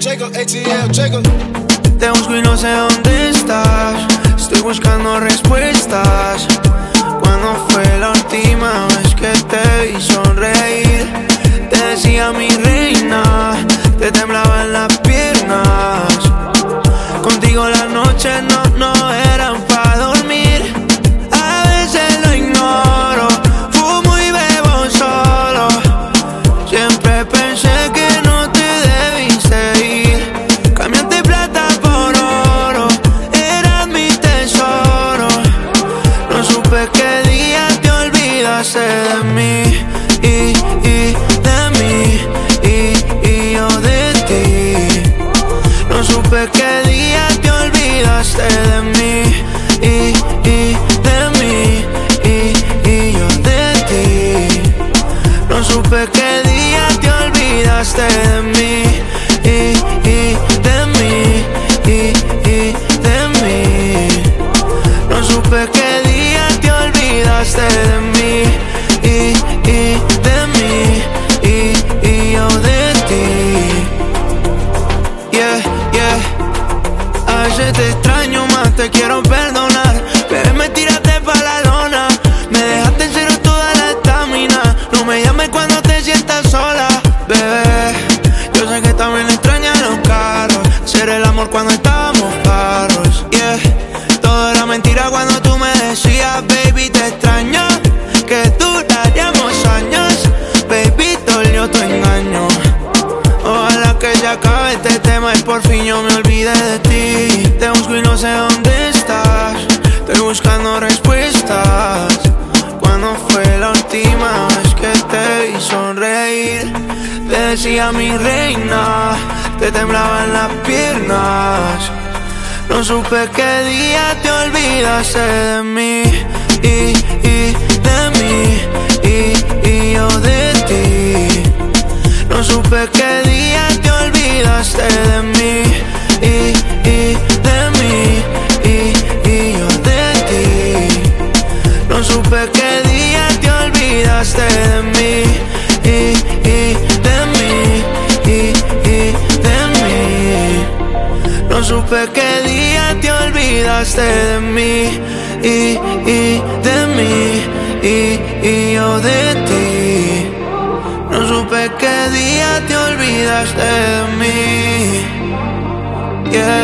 Jacob, ATL, Jacob. Te busco y no sé dónde estás. Estoy buscando respuestas. ¿Cuándo fue la última vez que te vi sonreír? Te decía mi reina, te temblaban las piernas. Contigo las noches no eran pa' dormir. A veces lo ignoro, fumo y bebo solo. Siempre pensé que no te debiste ir. Cambiaste plata por oro, eras mi tesoro. No supe qué día te olvidaste de mí y de mí y yo de ti. No supe qué día te olvidaste de mí y de mí y yo de ti. No supe qué día te olvidaste de mí y de mí y de mí. No supe qué día te olvidaste de mí y de mí y yo de ti. Yeah, yeah. A veces te extraño más, te quiero perdonar. Bebé, me tiraste pa' la lona. Me dejaste en cero toda la estamina. No me llames cuando te sientas sola, bebé. Yo sé que también extrañas los carros. Hacer el amor cuando estábamos parros, yeah. Todo era mentira cuando tú me decías, baby, te extraño. Que duraríamos años, baby, dolió tu engaño. Ojalá que se acabe este tema y por fin yo me olvide de ti. Te busco y no sé dónde estás. Estoy buscando respuestas. ¿Cuándo fue la última vez que te vi sonreír? Te decía mi reina, te temblaban las piernas. No supe qué día te olvidaste de mí y de mí y yo de ti. No supe qué día te olvidaste de mí y de mí y yo de ti. No supe qué día te olvidaste de mí y de mí y de mí. No supe qué día te olvidaste de mí y de mí y yo de ti. No supe qué día te olvidaste de mí, yeah.